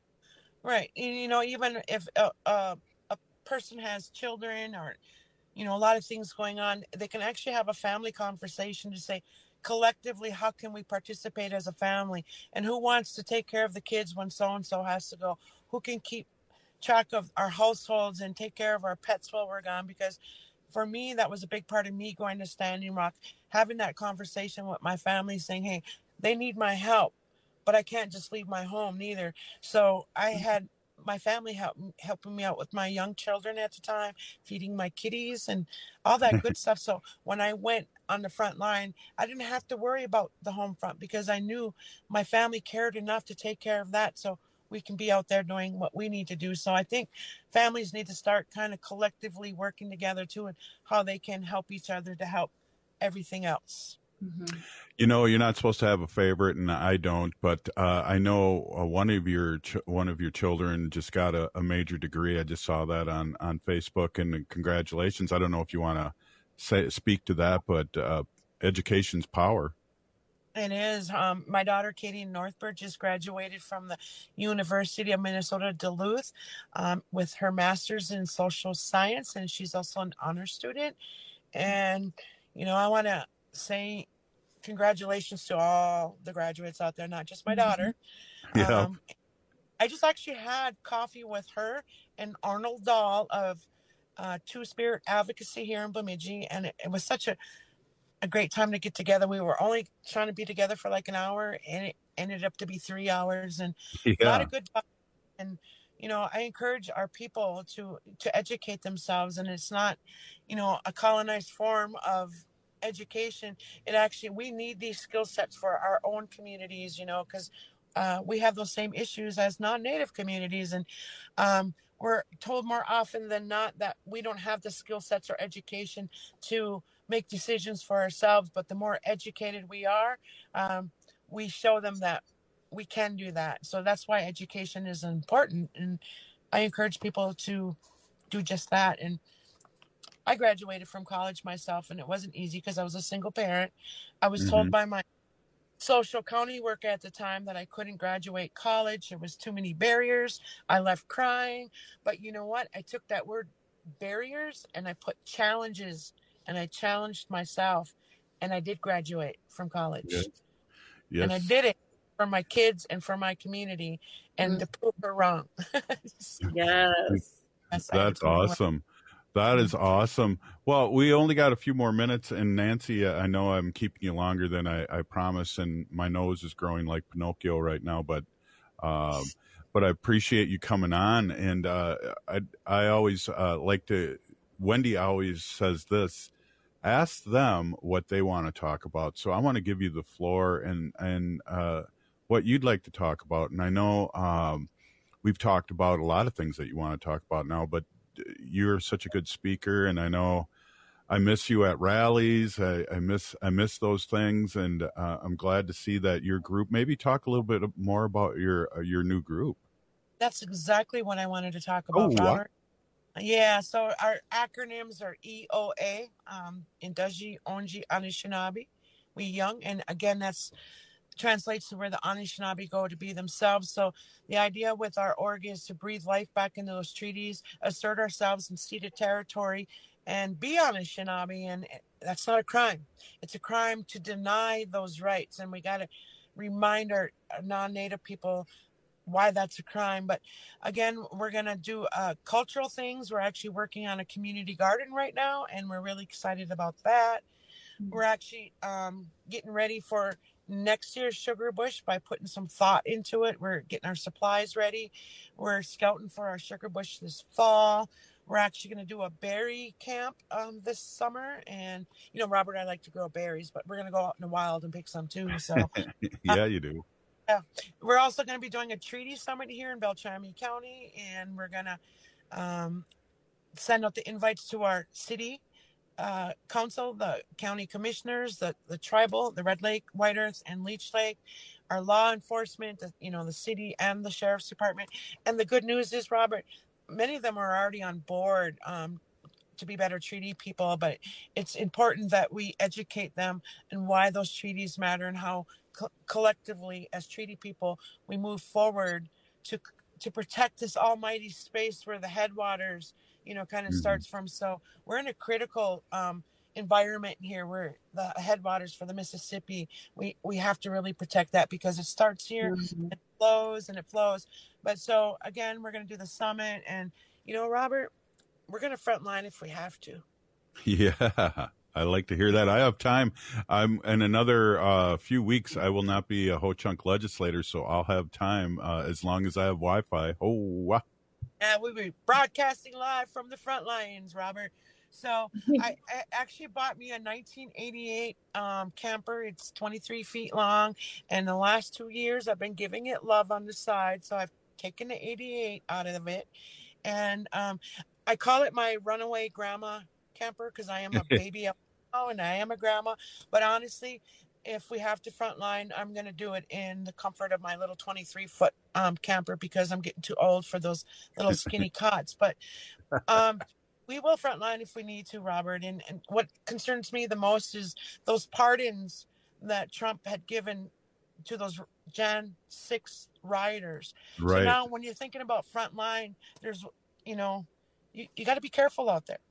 Right. Even if a person has children or a lot of things going on, they can actually have a family conversation to say, collectively, how can we participate as a family, and who wants to take care of the kids when so-and-so has to go, who can keep track of our households and take care of our pets while we're gone. Because for me, that was a big part of me going to Standing Rock, having that conversation with my family, saying, hey, they need my help, but I can't just leave my home neither. So I had my family helping me out with my young children at the time, feeding my kitties and all that good stuff. So when I went on the front line, I didn't have to worry about the home front, because I knew my family cared enough to take care of that, so we can be out there doing what we need to do. So I think families need to start kind of collectively working together too, and how they can help each other to help everything else. Mm-hmm. You're not supposed to have a favorite, and I don't, but I know one of your children just got a major degree. I just saw that on Facebook, and congratulations. I don't know if you want to speak to that, but education's power. It is. My daughter, Katie Northbird, just graduated from the University of Minnesota Duluth with her master's in social science, and she's also an honor student. And, I want to say congratulations to all the graduates out there, not just my daughter. Yeah. I just actually had coffee with her and Arnold Dahl of Two Spirit Advocacy here in Bemidji, and it was such a great time to get together. We were only trying to be together for like an hour, and it ended up to be 3 hours, and a lot of good talk. And I encourage our people to educate themselves, and it's not a colonized form of education. We need these skill sets for our own communities, because we have those same issues as non-Native communities, and we're told more often than not that we don't have the skill sets or education to make decisions for ourselves. But the more educated we are, we show them that we can do that. So that's why education is important, and I encourage people to do just that. And I graduated from college myself, and it wasn't easy because I was a single parent. I was told by my social county worker at the time that I couldn't graduate college. There was too many barriers. I left crying. But you know what? I took that word barriers and I put challenges, and I challenged myself, and I did graduate from college. Yes. And I did it for my kids and for my community, and to prove her wrong. Yes. That's awesome. That is awesome. Well, we only got a few more minutes, and Nancy, I know I'm keeping you longer than I promised, and my nose is growing like Pinocchio right now, but I appreciate you coming on. And I always like to, Wendy always says this, ask them what they want to talk about. So I want to give you the floor and what you'd like to talk about. And I know we've talked about a lot of things that you want to talk about now, but you're such a good speaker, and I know I miss you at rallies. I miss those things, and I'm glad to see that your group. Maybe talk a little bit more about your new group. That's exactly what I wanted to talk about, Robert. Yeah, so our acronyms are EOA, Induji Onji Anishinaabe, We Young, and again, that's translates to where the Anishinaabe go to be themselves. So the idea with our org is to breathe life back into those treaties, assert ourselves in ceded territory, and be Anishinaabe. And that's not a crime. It's a crime to deny those rights. And we got to remind our non-Native people why that's a crime. But again, we're going to do cultural things. We're actually working on a community garden right now, and we're really excited about that. We're actually getting ready for next year's Sugar Bush by putting some thought into it. We're getting our supplies ready. We're scouting for our Sugar Bush this fall. We're actually going to do a berry camp this summer. And, you know, Robert, I like to grow berries, but we're going to go out in the wild and pick some too. So yeah, you do. Yeah. We're also going to be doing a treaty summit here in Beltrami County, and we're going to send out the invites to our city council, the county commissioners, the tribal, the Red Lake, White Earth, and Leech Lake, our law enforcement, the city and the sheriff's department. And the good news is, Robert, many of them are already on board to be better treaty people, but it's important that we educate them and why those treaties matter and how collectively as treaty people we move forward to protect this almighty space where the headwaters kind of starts from. So we're in a critical environment here where the headwaters for the Mississippi, we have to really protect that because it starts here, it flows and it flows. But so again, we're going to do the summit, and Robert, we're going to frontline if we have to. Yeah, I like to hear that. I have time. I'm in another few weeks. I will not be a Ho-Chunk legislator, so I'll have time as long as I have Wi-Fi. Oh, wow. And we'll be broadcasting live from the front lines, Robert. So I actually bought me a 1988 camper. It's 23 feet long. And the last 2 years, I've been giving it love on the side. So I've taken the 88 out of it. And I call it my runaway grandma camper because I am a baby and I am a grandma. But honestly, if we have to frontline, I'm going to do it in the comfort of my little 23-foot camper because I'm getting too old for those little skinny cots. But we will frontline if we need to, Robert. And what concerns me the most is those pardons that Trump had given to those Jan 6 rioters. Right. So now when you're thinking about frontline, there's, you got to be careful out there.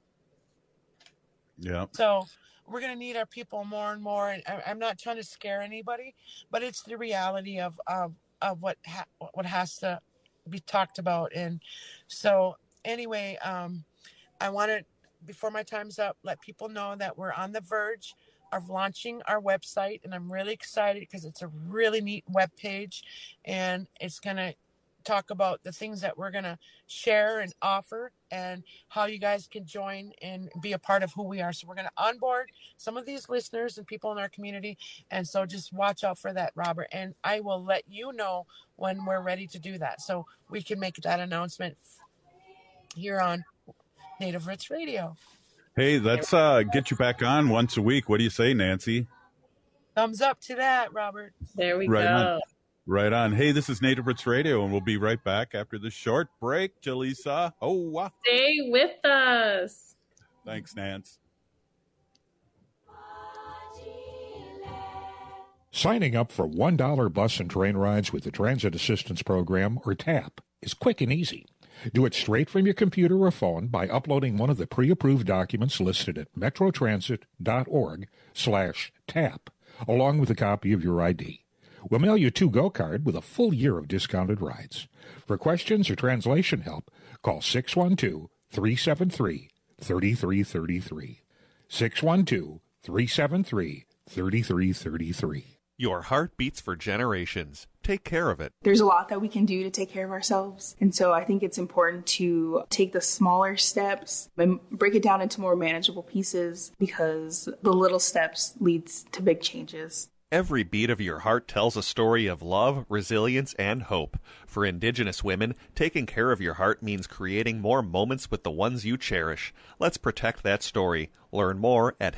Yeah. So we're going to need our people more and more. And I'm not trying to scare anybody, but it's the reality of what has to be talked about. And so anyway, I want to, before my time's up, let people know that we're on the verge of launching our website. And I'm really excited because it's a really neat webpage, and it's going to talk about the things that we're going to share and offer and how you guys can join and be a part of who we are. So we're going to onboard some of these listeners and people in our community. And so just watch out for that, Robert. And I will let you know when we're ready to do that, so we can make that announcement here on Native Roots Radio. Hey, let's get you back on once a week. What do you say, Nancy? Thumbs up to that, Robert. There we go. On. Right on. Hey, this is Native Roots Radio, and we'll be right back after this short break. Jaleesa. Oh, wow. Stay with us. Thanks, Nance. Signing up for $1 bus and train rides with the Transit Assistance Program, or TAP, is quick and easy. Do it straight from your computer or phone by uploading one of the pre-approved documents listed at metrotransit.org/TAP, along with a copy of your ID. We'll mail you a to-go card with a full year of discounted rides. For questions or translation help, call 612-373-3333. 612-373-3333. Your heart beats for generations. Take care of it. There's a lot that we can do to take care of ourselves. And so I think it's important to take the smaller steps and break it down into more manageable pieces, because the little steps leads to big changes. Every beat of your heart tells a story of love, resilience, and hope. For Indigenous women, taking care of your heart means creating more moments with the ones you cherish. Let's protect that story. Learn more at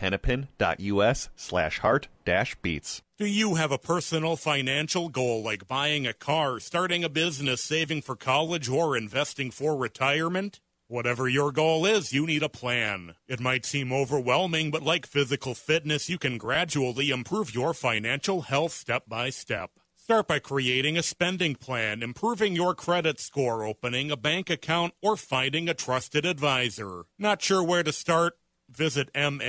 hennepin.us/heart-beats. Do you have a personal financial goal like buying a car, starting a business, saving for college, or investing for retirement? Whatever your goal is, you need a plan. It might seem overwhelming, but like physical fitness, you can gradually improve your financial health step by step. Start by creating a spending plan, improving your credit score, opening a bank account, or finding a trusted advisor. Not sure where to start? Visit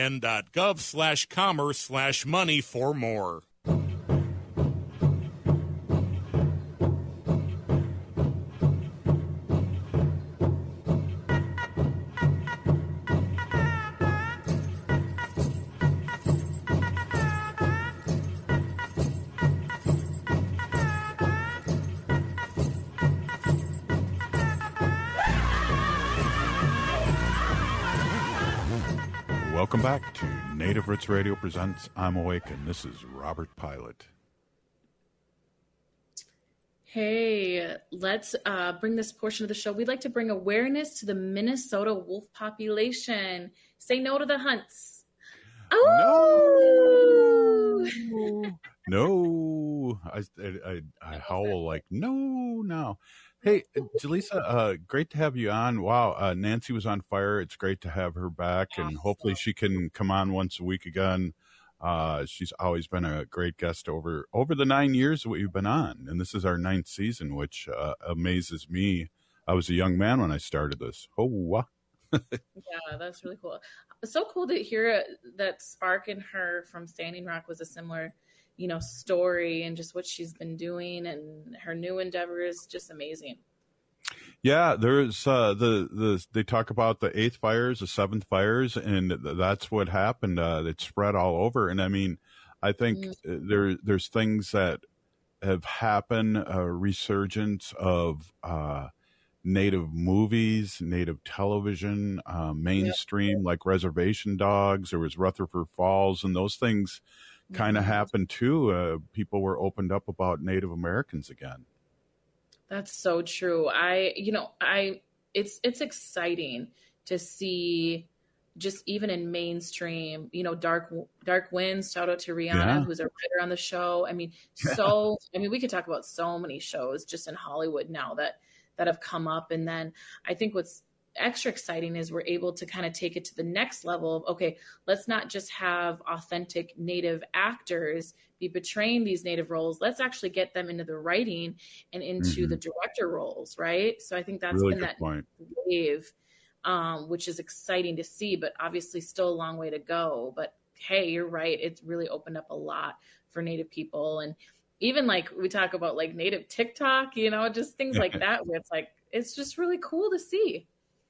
mn.gov/commerce/money for more. Welcome back to Native Roots Radio presents I'm Awake, and this is Robert Pilot. Hey, let's bring this portion of the show. We'd like to bring awareness to the Minnesota wolf population. Say no to the hunts. Oh! No. I howl like, no. Hey, Jaleesa, great to have you on. Wow, Nancy was on fire. It's great to have her back, and hopefully she can come on once a week again. She's always been a great guest over the 9 years that we've been on, and this is our 9th season, which amazes me. I was a young man when I started this. Oh, Yeah, that's really cool. It's so cool to hear that spark in her from Standing Rock was a similar, story, and just what she's been doing and her new endeavors, just amazing. Yeah, there's they talk about the 8th fires, the 7th fires, and that's what happened. It spread all over, and I mean, I think there's things that have happened, a resurgence of Native movies, Native television, mainstream, like Reservation Dogs. There was Rutherford Falls, and those things kind of happened too. People were opened up about Native Americans again. That's so true. It's exciting to see, just even in mainstream, Dark Winds. Shout out to Rihanna, who's a writer on the show. I mean, we could talk about so many shows just in Hollywood now that have come up. And then I think what's extra exciting is we're able to kind of take it to the next level of, okay, let's not just have authentic Native actors be portraying these Native roles. Let's actually get them into the writing and into the director roles, right? So I think that's really been that wave, which is exciting to see, but obviously still a long way to go. But hey, you're right. It's really opened up a lot for Native people. And even like we talk about like Native TikTok, just things like that, where it's just really cool to see.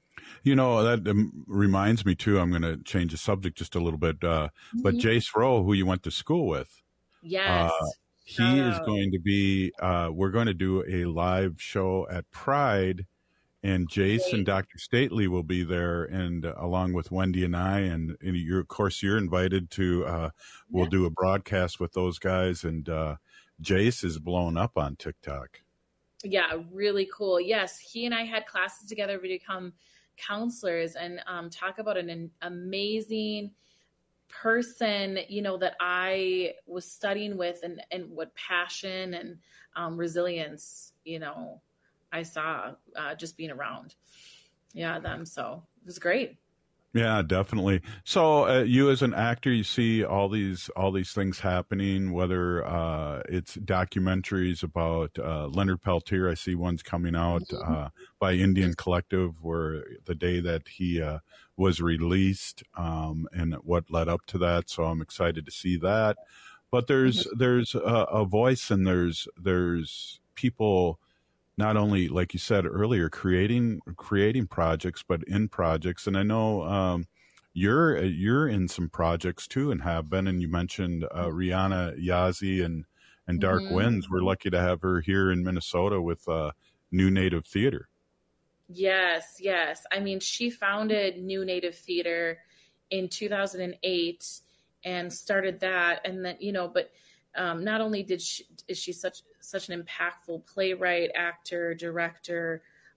That reminds me too, I'm going to change the subject just a little bit, but Jace Rowe, who you went to school with, yes, he is going to be, we're going to do a live show at Pride, and Jace and Dr. Stately will be there, and along with Wendy and I, and of course you're invited to, we'll do a broadcast with those guys, and Jace is blown up on TikTok. Yeah, really cool. Yes, he and I had classes together to become counselors, and talk about an amazing person, that I was studying with, and what passion and resilience, I saw just being around them. So it was great. Yeah, definitely. So you as an actor, you see all these things happening, whether it's documentaries about Leonard Peltier. I see one's coming out by Indian Collective, where the day that he was released, and what led up to that. So I'm excited to see that. But there's a voice, and there's people, not only, like you said earlier, creating projects, but in projects. And I know you're in some projects too, and have been. And you mentioned Rihanna Yazzie and Dark Winds. We're lucky to have her here in Minnesota with New Native Theater. Yes. I mean, she founded New Native Theater in 2008 and started that, and then but not only is she such an impactful playwright, actor, director,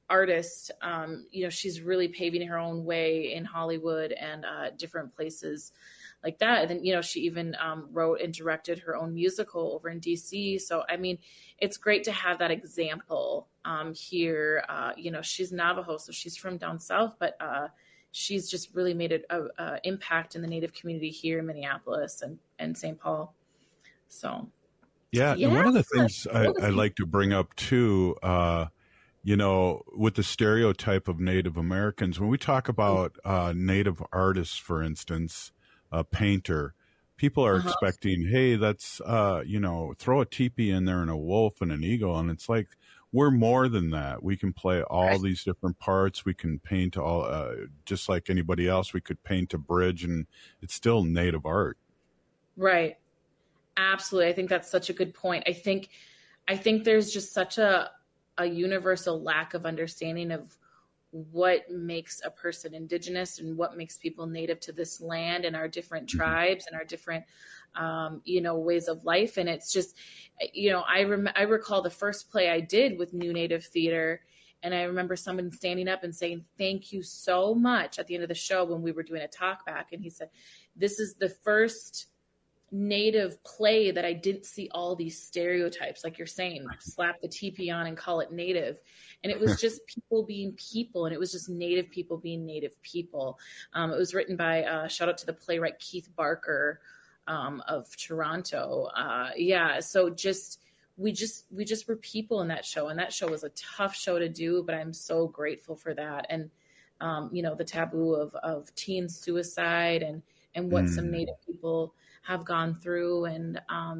artist. She's really paving her own way in Hollywood and different places like that. And then, she even wrote and directed her own musical over in DC. So, I mean, it's great to have that example here. She's Navajo, so she's from down south, but she's just really made an impact in the Native community here in Minneapolis and St. Paul. So, yeah. And one of the things I like to bring up too, with the stereotype of Native Americans, when we talk about Native artists, for instance, a painter, people are expecting, hey, that's, throw a teepee in there and a wolf and an eagle. And it's like, we're more than that. We can play all these different parts. We can paint all, just like anybody else. We could paint a bridge, and it's still Native art. Right. Absolutely. I think that's such a good point. I think there's just such a universal lack of understanding of what makes a person Indigenous and what makes people native to this land and our different tribes and our different, ways of life. And it's just, I recall the first play I did with New Native Theater. And I remember someone standing up and saying, thank you so much at the end of the show when we were doing a talk back. And he said, this is the first Native play that I didn't see all these stereotypes, like you're saying, slap the teepee on and call it Native. And it was just people being people, and it was just Native people being Native people. It was written by, shout out to the playwright Keith Barker of Toronto. So we just were people in that show, and that show was a tough show to do, but I'm so grateful for that. And, the taboo of teen suicide and what some Native people have gone through. And,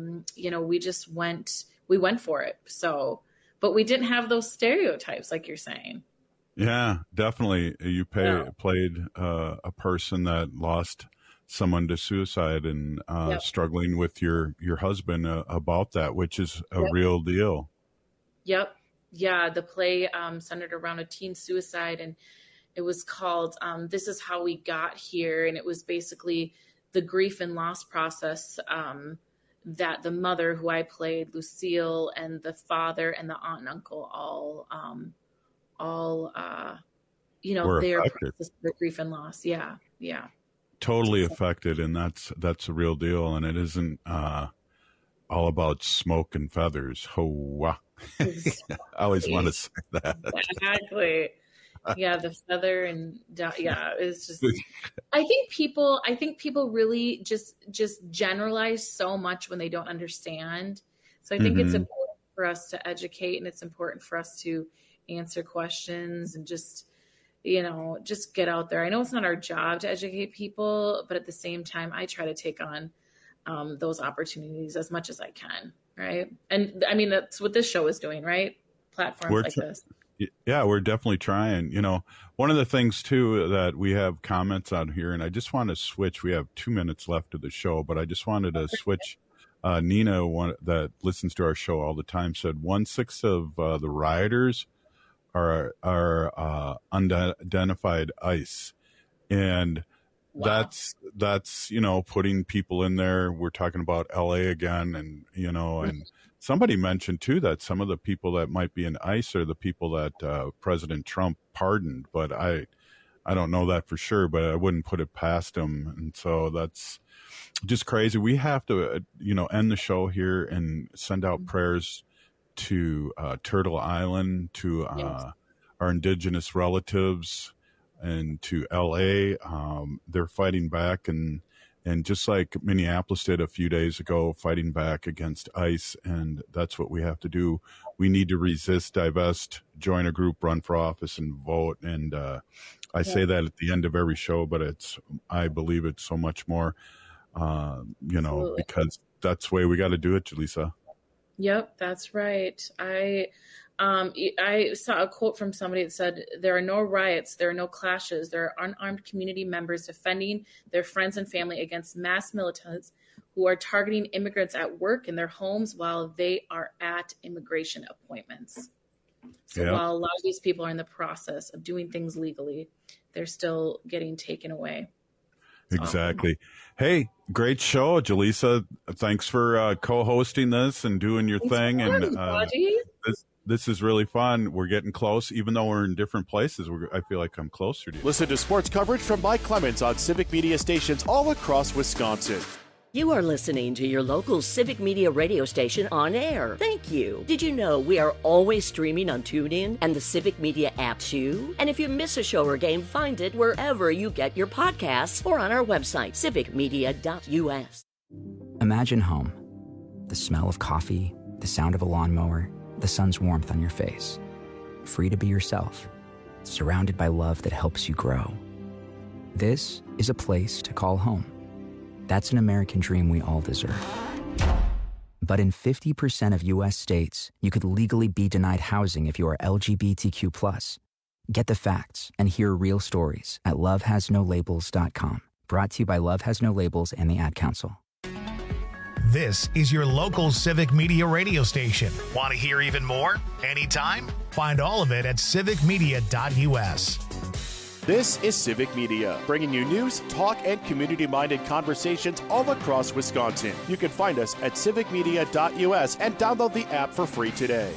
we went for it. So, but we didn't have those stereotypes, like you're saying. Yeah, definitely. You played a person that lost someone to suicide and struggling with your husband about that, which is a real deal. Yep. Yeah. The play centered around a teen suicide, and it was called This Is How We Got Here. And it was basically the grief and loss process that the mother, who I played, Lucille, and the father and the aunt and uncle their process of grief and loss. Yeah. Yeah. Totally affected. And that's a real deal. And it isn't all about smoke and feathers. Ho-wah. I always want to say that. Exactly. Yeah, the feather and it's just. I think people really just generalize so much when they don't understand. So I think it's important for us to educate, and it's important for us to answer questions and just get out there. I know it's not our job to educate people, but at the same time, I try to take on those opportunities as much as I can. Right, and I mean that's what this show is doing, right? Platforms like this. Yeah, we're definitely trying. One of the things too that we have comments on here, and I just want to switch. We have 2 minutes left of the show, but I just wanted to switch. Nina, that listens to our show all the time, said 1/6 of the rioters are unidentified ICE, and that's putting people in there. We're talking about LA again, and and. Somebody mentioned, too, that some of the people that might be in ICE are the people that President Trump pardoned. But I don't know that for sure, but I wouldn't put it past him. And so that's just crazy. We have to, end the show here and send out prayers to Turtle Island, to our Indigenous relatives, and to L.A. They're fighting back, and just like Minneapolis did a few days ago, fighting back against ICE, and that's what we have to do. We need to resist, divest, join a group, run for office, and vote. And I say that at the end of every show, but I believe it's so much more, because that's the way we got to do it, Jaleesa. Yep, that's right. I saw a quote from somebody that said, there are no riots, there are no clashes, there are unarmed community members defending their friends and family against mass militants who are targeting immigrants at work in their homes while they are at immigration appointments. So while a lot of these people are in the process of doing things legally, they're still getting taken away. Exactly. Hey, great show, Jaleesa. Thanks for co-hosting this and doing your thing. And This is really fun. We're getting close. Even though we're in different places, I feel like I'm closer to you. Listen to sports coverage from Mike Clemens on Civic Media stations all across Wisconsin. You are listening to your local Civic Media radio station on air. Thank you. Did you know we are always streaming on TuneIn and the Civic Media app too? And if you miss a show or game, find it wherever you get your podcasts or on our website, civicmedia.us. Imagine home. The smell of coffee, the sound of a lawnmower, the sun's warmth on your face. Free to be yourself, surrounded by love that helps you grow. This is a place to call home. That's an American dream we all deserve. But in 50% of U.S. states, you could legally be denied housing if you are LGBTQ+. Get the facts and hear real stories at lovehasnolabels.com. Brought to you by Love Has No Labels and the Ad Council. This is your local Civic Media radio station. Want to hear even more? Anytime? Find all of it at civicmedia.us. This is Civic Media, bringing you news, talk, and community-minded conversations all across Wisconsin. You can find us at civicmedia.us and download the app for free today.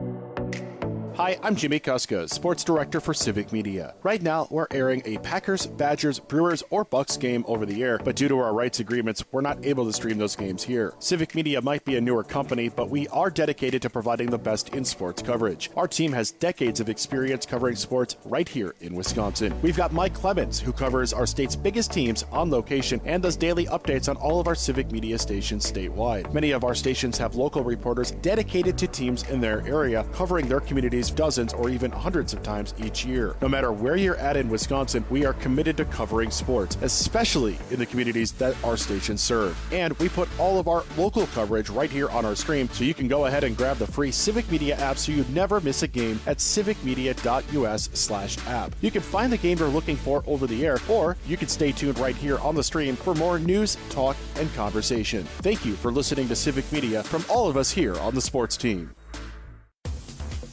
Hi, I'm Jimmy Kuska, Sports Director for Civic Media. Right now, we're airing a Packers, Badgers, Brewers, or Bucks game over the air, but due to our rights agreements, we're not able to stream those games here. Civic Media might be a newer company, but we are dedicated to providing the best in sports coverage. Our team has decades of experience covering sports right here in Wisconsin. We've got Mike Clemens, who covers our state's biggest teams on location and does daily updates on all of our Civic Media stations statewide. Many of our stations have local reporters dedicated to teams in their area, covering their communities dozens or even hundreds of times each year. No matter where you're at in Wisconsin, we are committed to covering sports, especially in the communities that our stations serve. And we put all of our local coverage right here on our stream, so you can go ahead and grab the free Civic Media app so you never miss a game at civicmedia.us/app. You can find the game you're looking for over the air, or you can stay tuned right here on the stream for more news, talk, and conversation. Thank you for listening to Civic Media from all of us here on the sports team.